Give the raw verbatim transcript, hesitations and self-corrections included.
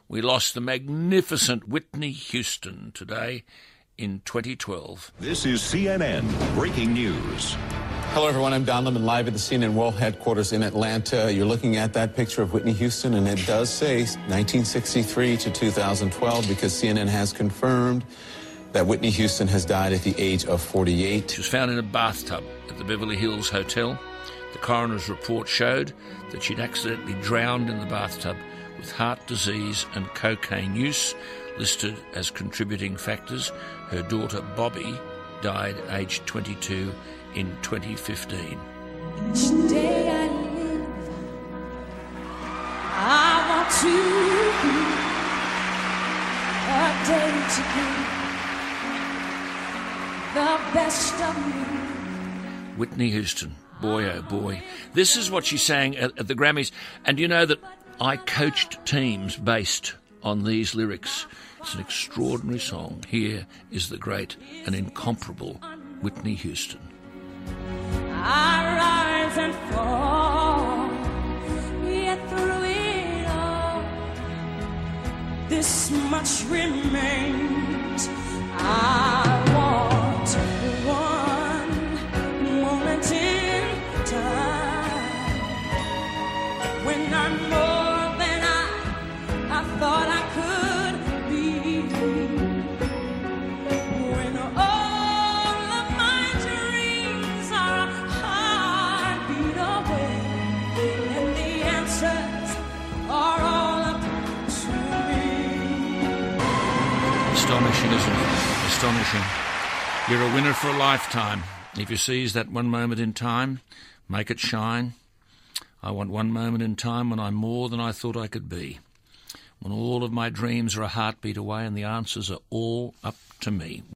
We lost the magnificent Whitney Houston today in twenty twelve. This is C N N Breaking News. Hello, everyone. I'm Don Lemon, live at the C N N World Headquarters in Atlanta. You're looking at that picture of Whitney Houston, and it does say nineteen sixty-three to two thousand twelve because C N N has confirmed that Whitney Houston has died at the age of forty-eight. She was found in a bathtub at the Beverly Hills Hotel. The coroner's report showed that she'd accidentally drowned in the bathtub with heart disease and cocaine use listed as contributing factors. Her daughter, Bobby, died aged twenty-two in twenty fifteen. Each day I live, I want to be a day to give the best of me. Whitney Houston, boy oh boy. This is what she sang at, at the Grammys. And you know that I coached teams based on these lyrics. It's an extraordinary song. Here is the great and incomparable Whitney Houston. I rise and fall, yet through it all, this much remains. I want one moment in time when I'm more than I, I thought I could be. When all of my dreams are a heartbeat away, and the answers are all up to me. Astonishing, isn't it? Astonishing. You're a winner for a lifetime. If you seize that one moment in time, make it shine. I want one moment in time when I'm more than I thought I could be. When all of my dreams are a heartbeat away and the answers are all up to me.